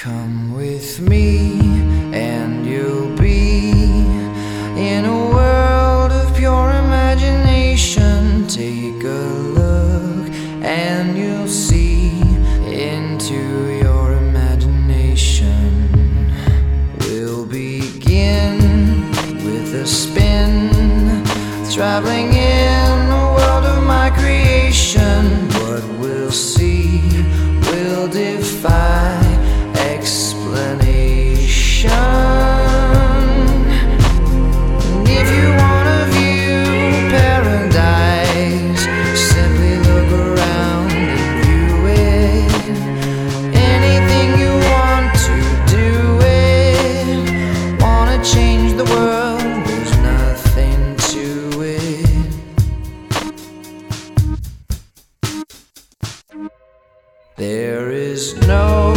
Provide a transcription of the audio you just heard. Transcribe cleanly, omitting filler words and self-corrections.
Come with me and you'll be in a world of pure imagination. Take a look and you'll see into your imagination. We'll begin with a spin, traveling in the world of my creation. What we'll see will defy explanation. And if you wanna view paradise, simply look around and view it. Anything you want to do it. Wanna change the world, there's nothing to it. There is no